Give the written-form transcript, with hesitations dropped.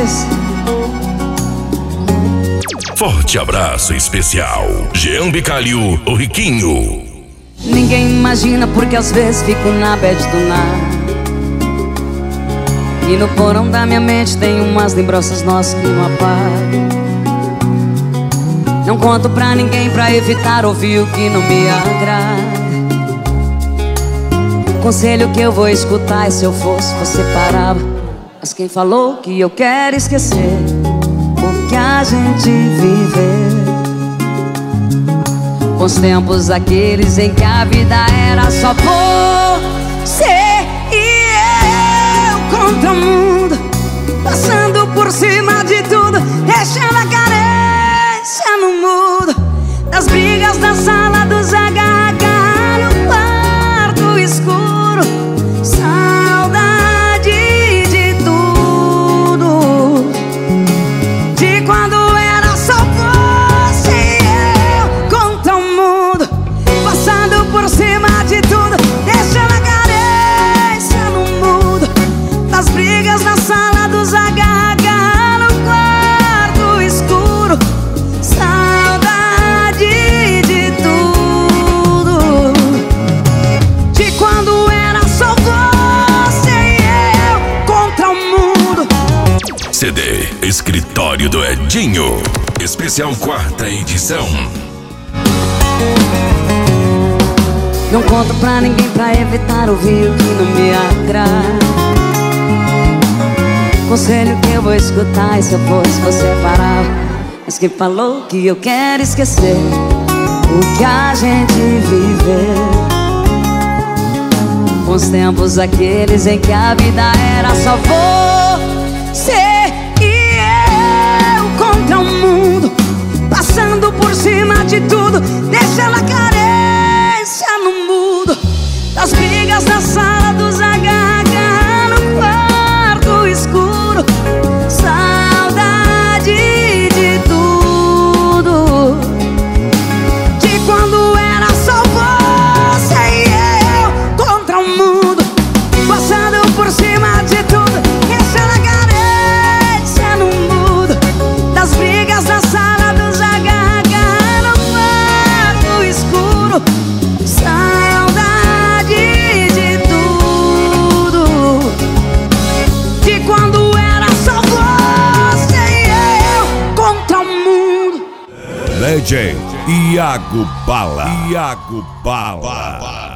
vez. Forte abraço especial, Jean Bicalho, o Riquinho. Ninguém imagina porque às vezes fico na bad do nada. E no porão da minha mente tem umas lembranças nossas que não apagam. Não conto pra ninguém pra evitar ouvir o que não me agrada. O conselho que eu vou escutar é: se eu fosse, você parava. Mas quem falou que eu quero esquecer o que a gente viveu? Bons tempos aqueles em que a vida era só você e eu contra o mundo, passando por cima de tudo, deixando a carência no mudo, das brigas da sala dos HH no quarto escuro. Saudade de tudo, de quando era só você e eu contra o mundo, passando por cima de tudo, deixando a carência no mudo, das brigas na sala dos HH no quarto escuro. Saudade de tudo, de quando era só você e eu contra o mundo. CD Escritório do Edinho, especial 4ª edição. Não conto pra ninguém pra evitar ouvir o que não me agrada. Conselho que eu vou escutar é: se eu fosse, você parava. Mas quem falou que eu quero esquecer o que a gente viveu? Bons tempos aqueles em que a vida era só você e eu contra o mundo, passando por cima de tudo, deixando a carência no mudo, das brigas na sala dos HH no quarto escuro. Saudade de tudo, de quando era só você e eu contra o mundo, passando por cima de tudo, deixando a carência no mudo, das brigas na sala dos HH no quarto escuro. Saudade de tudo, de quando era só você e eu contra o mundo. Legend Iago Bala.